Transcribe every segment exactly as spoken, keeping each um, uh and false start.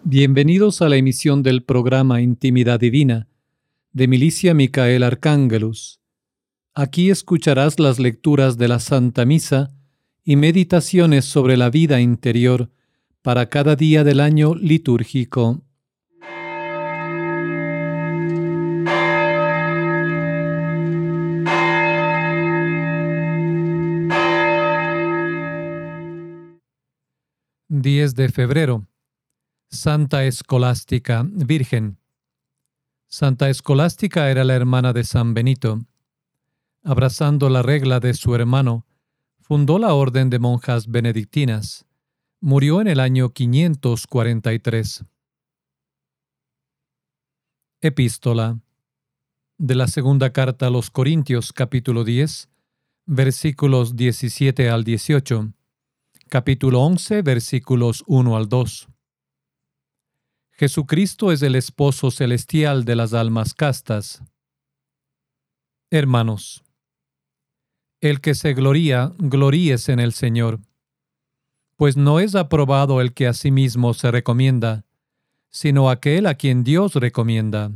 Bienvenidos a la emisión del programa Intimidad Divina de Milicia Micael Arcángelus. Aquí escucharás las lecturas de la Santa Misa y meditaciones sobre la vida interior para cada día del año litúrgico. diez de febrero. Santa Escolástica, Virgen. Santa Escolástica era la hermana de San Benito. Abrazando la regla de su hermano, fundó la orden de monjas benedictinas. Murió en el año quinientos cuarenta y tres. Epístola de la segunda carta a los Corintios, capítulo diez, versículos diecisiete al dieciocho, capítulo once, versículos uno al dos. Jesucristo es el esposo celestial de las almas castas. Hermanos, el que se gloría, gloríese en el Señor. Pues no es aprobado el que a sí mismo se recomienda, sino aquel a quien Dios recomienda.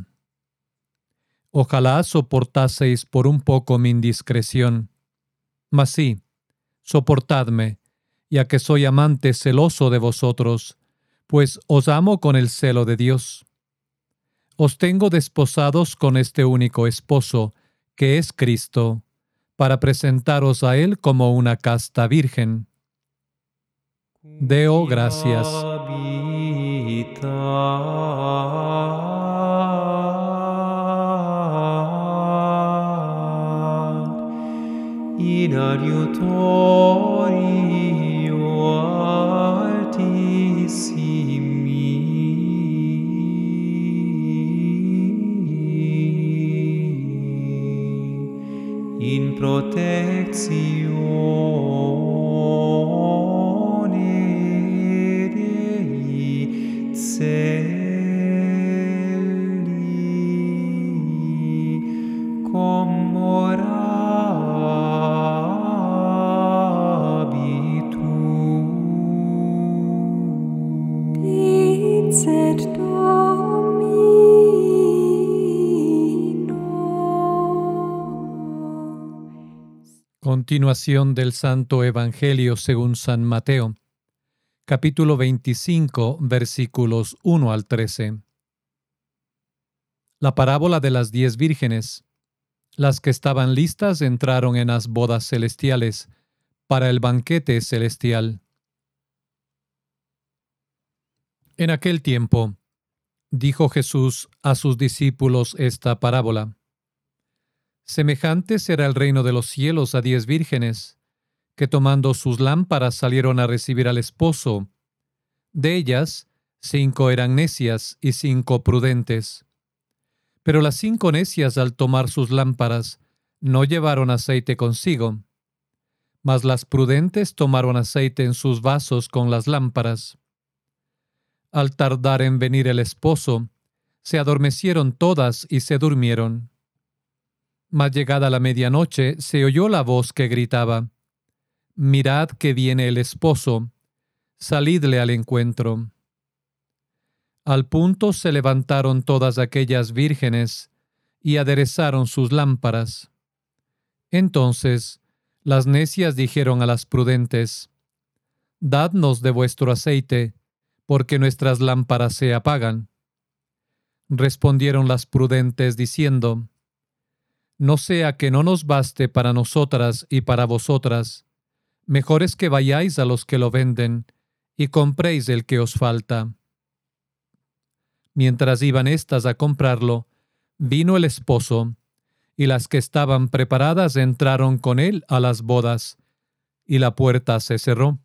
Ojalá soportaseis por un poco mi indiscreción. Mas sí, soportadme, ya que soy amante celoso de vosotros, pues os amo con el celo de Dios. Os tengo desposados con este único esposo, que es Cristo, para presentaros a Él como una casta virgen. Deo gracias. In adiutorio altissimi, in protectione Dei Celi, commorabi tu. Dicet Domino. Continuación del Santo Evangelio según San Mateo, capítulo veinticinco, versículos uno al trece. La parábola de las diez vírgenes. Las que estaban listas entraron en las bodas celestiales para el banquete celestial. En aquel tiempo, dijo Jesús a sus discípulos esta parábola. Semejante será el reino de los cielos a diez vírgenes, que tomando sus lámparas salieron a recibir al esposo. De ellas, cinco eran necias y cinco prudentes. Pero las cinco necias, al tomar sus lámparas, no llevaron aceite consigo. Mas las prudentes tomaron aceite en sus vasos con las lámparas. Al tardar en venir el esposo, se adormecieron todas y se durmieron. Mas llegada la medianoche, se oyó la voz que gritaba: «Mirad que viene el esposo, salidle al encuentro». Al punto se levantaron todas aquellas vírgenes y aderezaron sus lámparas. Entonces las necias dijeron a las prudentes: «Dadnos de vuestro aceite, porque nuestras lámparas se apagan». Respondieron las prudentes diciendo: «No sea que no nos baste para nosotras y para vosotras. Mejor es que vayáis a los que lo venden y compréis el que os falta». Mientras iban éstas a comprarlo, vino el esposo, y las que estaban preparadas entraron con él a las bodas, y la puerta se cerró.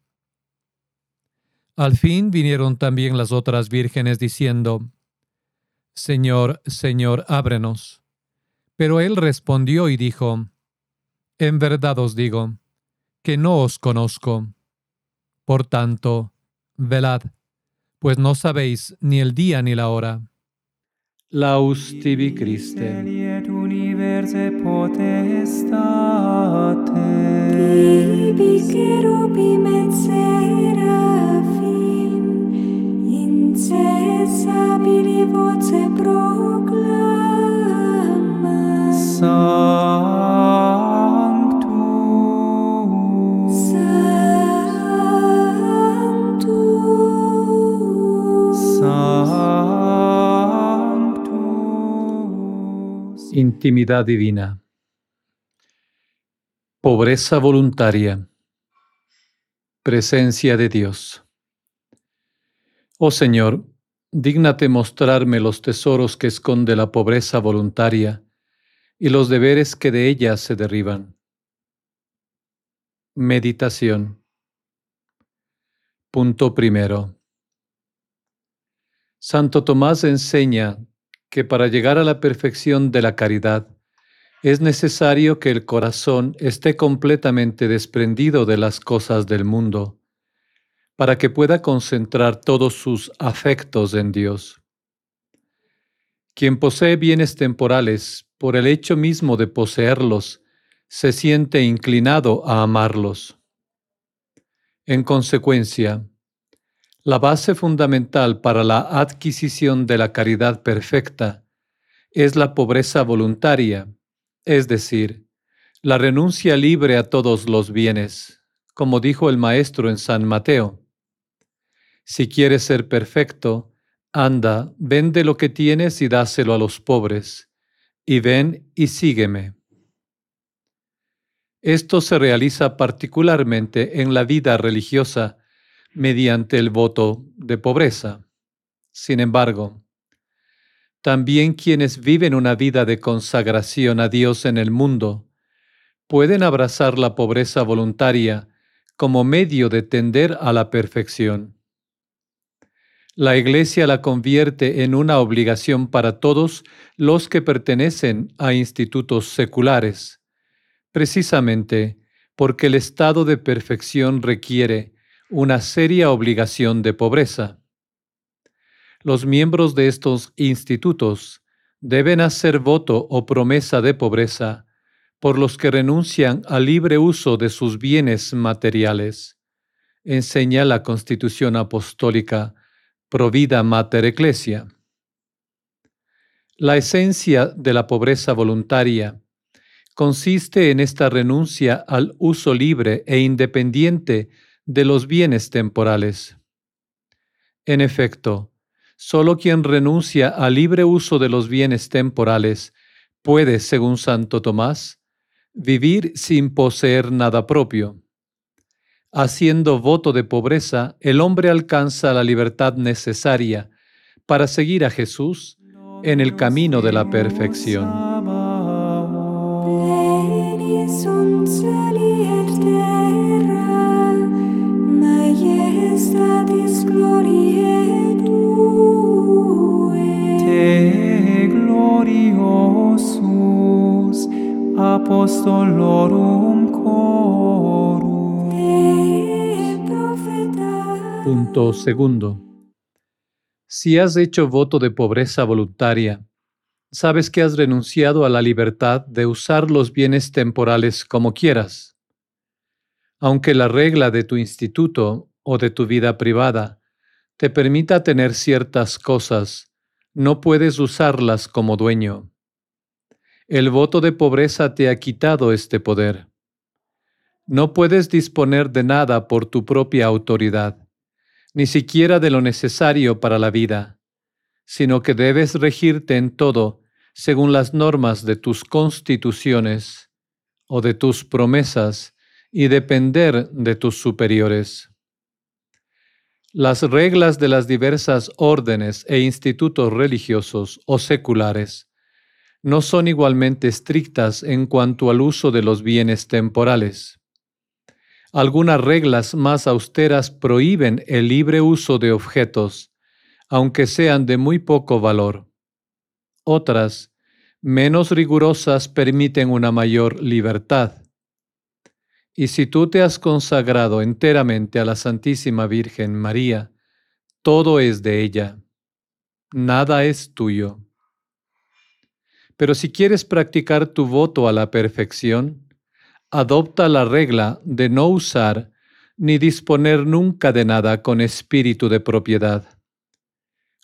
Al fin vinieron también las otras vírgenes diciendo: «Señor, Señor, ábrenos». Pero él respondió y dijo: «En verdad os digo, que no os conozco. Por tanto, velad, pues no sabéis ni el día ni la hora». Laus tibi Christe. Et universe potestate. Tibi cherubim et seraphim, in incessabili voce proclama, Sanctus, Sanctus, Sanctus. Intimidad divina. Pobreza voluntaria. Presencia de Dios. Oh Señor, dígnate mostrarme los tesoros que esconde la pobreza voluntaria y los deberes que de ella se derriban. Meditación. Punto primero. Santo Tomás enseña que para llegar a la perfección de la caridad es necesario que el corazón esté completamente desprendido de las cosas del mundo, para que pueda concentrar todos sus afectos en Dios. Quien posee bienes temporales, por el hecho mismo de poseerlos, se siente inclinado a amarlos. En consecuencia, la base fundamental para la adquisición de la caridad perfecta es la pobreza voluntaria, es decir, la renuncia libre a todos los bienes, como dijo el Maestro en San Mateo. Si quieres ser perfecto, anda, vende lo que tienes y dáselo a los pobres, y ven y sígueme. Esto se realiza particularmente en la vida religiosa mediante el voto de pobreza. Sin embargo, también quienes viven una vida de consagración a Dios en el mundo pueden abrazar la pobreza voluntaria como medio de tender a la perfección. La Iglesia la convierte en una obligación para todos los que pertenecen a institutos seculares, precisamente porque el estado de perfección requiere una seria obligación de pobreza. Los miembros de estos institutos deben hacer voto o promesa de pobreza por los que renuncian al libre uso de sus bienes materiales, enseña la Constitución Apostólica Provida Mater Ecclesia. La esencia de la pobreza voluntaria consiste en esta renuncia al uso libre e independiente de los bienes temporales. En efecto, solo quien renuncia al libre uso de los bienes temporales puede, según Santo Tomás, vivir sin poseer nada propio. Haciendo voto de pobreza, el hombre alcanza la libertad necesaria para seguir a Jesús en el camino de la perfección. pleni sunt celi et terra, maiestatis gloriae Tue. Te gloriosus apostolorum chorum. Te profeta. Punto segundo. Si has hecho voto de pobreza voluntaria, sabes que has renunciado a la libertad de usar los bienes temporales como quieras. Aunque la regla de tu instituto o de tu vida privada te permita tener ciertas cosas, no puedes usarlas como dueño. El voto de pobreza te ha quitado este poder. No puedes disponer de nada por tu propia autoridad, ni siquiera de lo necesario para la vida, sino que debes regirte en todo según las normas de tus constituciones o de tus promesas y depender de tus superiores. Las reglas de las diversas órdenes e institutos religiosos o seculares no son igualmente estrictas en cuanto al uso de los bienes temporales. Algunas reglas más austeras prohíben el libre uso de objetos, aunque sean de muy poco valor. Otras, menos rigurosas, permiten una mayor libertad. Y si tú te has consagrado enteramente a la Santísima Virgen María, todo es de ella. Nada es tuyo. Pero si quieres practicar tu voto a la perfección, adopta la regla de no usar ni disponer nunca de nada con espíritu de propiedad.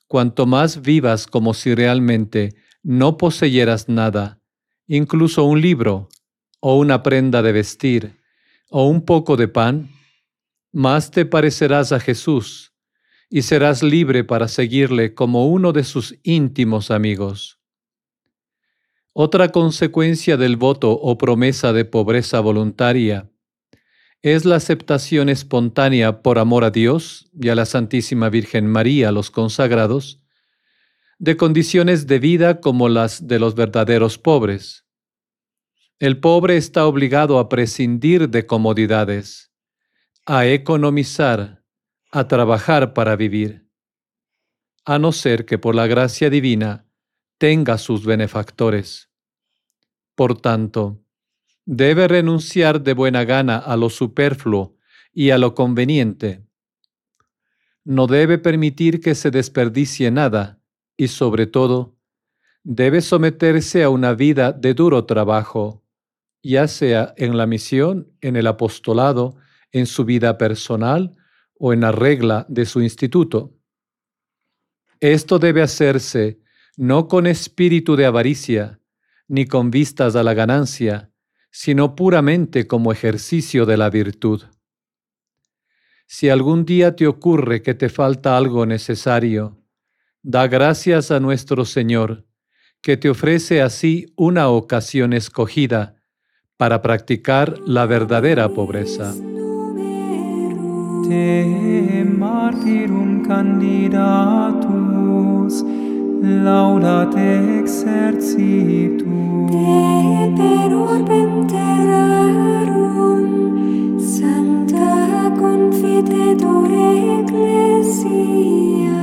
cuanto más vivas como si realmente no poseyeras nada, incluso un libro, o una prenda de vestir, o un poco de pan, más te parecerás a Jesús y serás libre para seguirle como uno de sus íntimos amigos. Otra consecuencia del voto o promesa de pobreza voluntaria es la aceptación espontánea por amor a Dios y a la Santísima Virgen María, los consagrados, de condiciones de vida como las de los verdaderos pobres. El pobre está obligado a prescindir de comodidades, a economizar, a trabajar para vivir, a no ser que por la gracia divina tenga sus benefactores. Por tanto, debe renunciar de buena gana a lo superfluo y a lo conveniente. No debe permitir que se desperdicie nada y, sobre todo, debe someterse a una vida de duro trabajo, ya sea en la misión, en el apostolado, en su vida personal o en la regla de su instituto. Esto debe hacerse no con espíritu de avaricia, ni con vistas a la ganancia, sino puramente como ejercicio de la virtud. Si algún día te ocurre que te falta algo necesario, da gracias a nuestro Señor, que te ofrece así una ocasión escogida para practicar la verdadera pobreza. Te martyrum candidatus, laudate exercitum. Te per orbem terrarum, Sancta confitetur Ecclesia.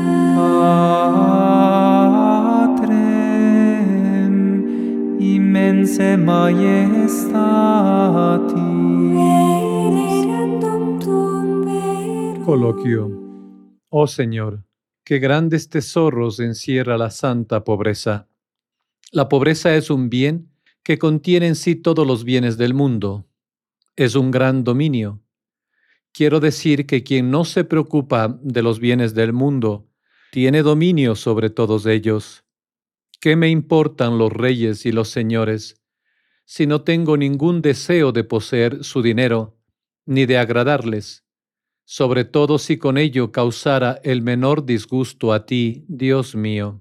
Patrem immense majestatis. Venerandum tuum verum. Coloquio. Oh Señor, qué grandes tesoros encierra la santa pobreza. La pobreza es un bien que contiene en sí todos los bienes del mundo. Es un gran dominio. Quiero decir que quien no se preocupa de los bienes del mundo tiene dominio sobre todos ellos. ¿Qué me importan los reyes y los señores si no tengo ningún deseo de poseer su dinero ni de agradarles, sobre todo si con ello causara el menor disgusto a ti, Dios mío?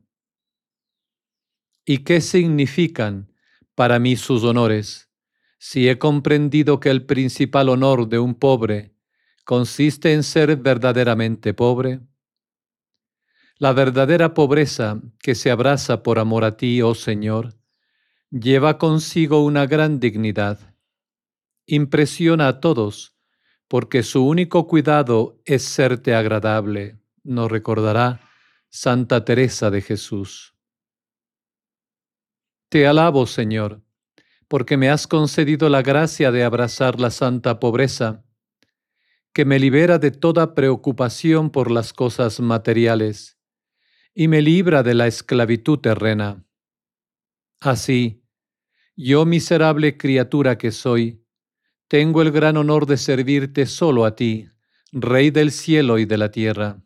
¿Y qué significan para mí sus honores, si he comprendido que el principal honor de un pobre consiste en ser verdaderamente pobre? La verdadera pobreza que se abraza por amor a ti, oh Señor, lleva consigo una gran dignidad. Impresiona a todos, porque su único cuidado es serte agradable, nos recordará Santa Teresa de Jesús. Te alabo, Señor, porque me has concedido la gracia de abrazar la santa pobreza, que me libera de toda preocupación por las cosas materiales y me libra de la esclavitud terrena. Así, yo, miserable criatura que soy, tengo el gran honor de servirte solo a ti, Rey del cielo y de la tierra.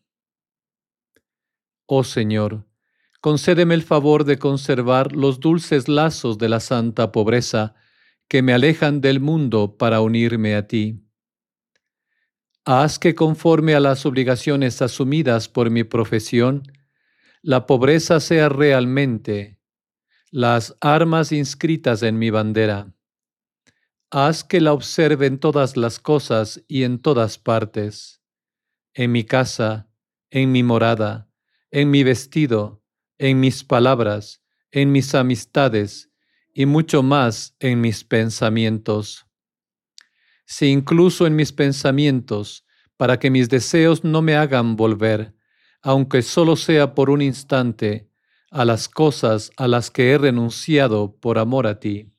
Oh Señor, concédeme el favor de conservar los dulces lazos de la santa pobreza que me alejan del mundo para unirme a ti. Haz que, conforme a las obligaciones asumidas por mi profesión, la pobreza sea realmente las armas inscritas en mi bandera. Haz que la observe en todas las cosas y en todas partes, en mi casa, en mi morada, en mi vestido, en mis palabras, en mis amistades y mucho más en mis pensamientos. Si incluso en mis pensamientos, para que mis deseos no me hagan volver, aunque solo sea por un instante, a las cosas a las que he renunciado por amor a ti.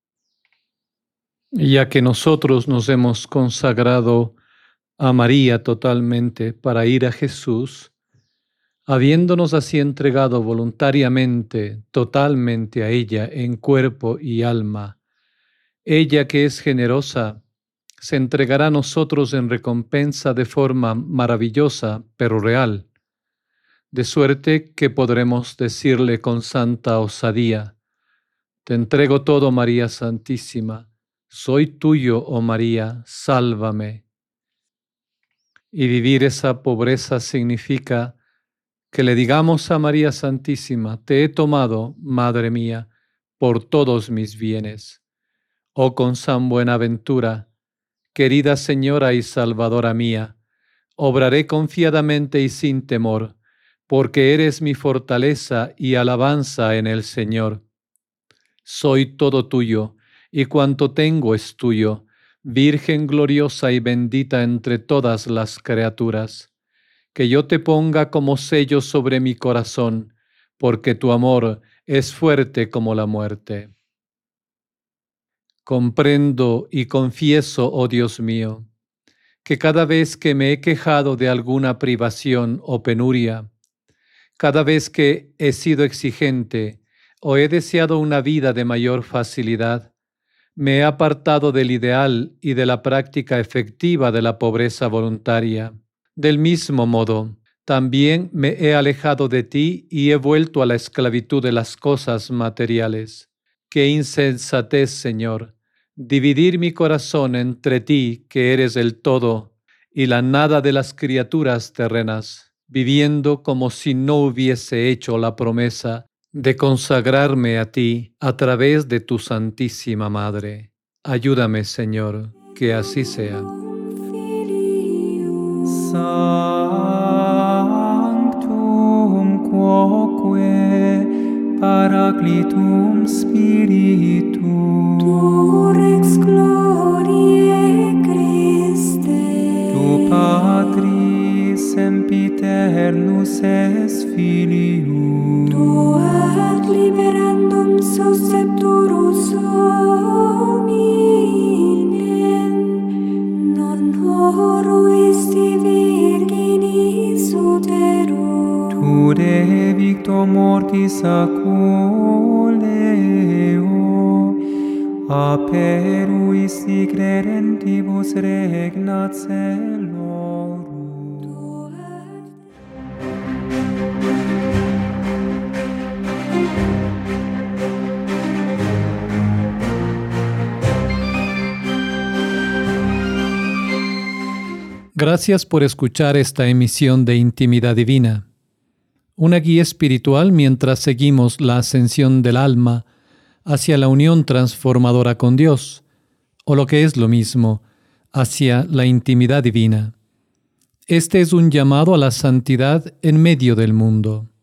Ya que nosotros nos hemos consagrado a María totalmente para ir a Jesús, habiéndonos así entregado voluntariamente, totalmente a ella en cuerpo y alma, ella que es generosa, se entregará a nosotros en recompensa de forma maravillosa, pero real. de suerte que podremos decirle con santa osadía: te entrego todo, María Santísima, soy tuyo, oh María, sálvame. Y vivir esa pobreza significa que le digamos a María Santísima: te he tomado, Madre mía, por todos mis bienes. Oh con San Buenaventura, querida Señora y Salvadora mía, obraré confiadamente y sin temor, porque eres mi fortaleza y alabanza en el Señor. Soy todo tuyo, y cuanto tengo es tuyo, Virgen gloriosa y bendita entre todas las criaturas. Que yo te ponga como sello sobre mi corazón, porque tu amor es fuerte como la muerte. Comprendo y confieso, oh Dios mío, que cada vez que me he quejado de alguna privación o penuria, cada vez que he sido exigente o he deseado una vida de mayor facilidad, me he apartado del ideal y de la práctica efectiva de la pobreza voluntaria. Del mismo modo, también me he alejado de ti y he vuelto a la esclavitud de las cosas materiales. ¡Qué insensatez, Señor! Dividir mi corazón entre ti, que eres el todo, y la nada de las criaturas terrenas, viviendo como si no hubiese hecho la promesa de consagrarme a ti a través de tu Santísima Madre. Ayúdame, Señor, que así sea. Sanctum quoque Paraclitum Spiritu Tu rex gloriae Christe Tu Patris sempiternus es Filius Tu ad liberandum suscepturus hominem non horruisti virginis utero Tu de victo mortis acoleo aperuisti credentibus regnat celorum. Gracias por escuchar esta emisión de Intimidad Divina, una guía espiritual mientras seguimos la ascensión del alma hacia la unión transformadora con Dios, o lo que es lo mismo, hacia la intimidad divina. Este es un llamado a la santidad en medio del mundo.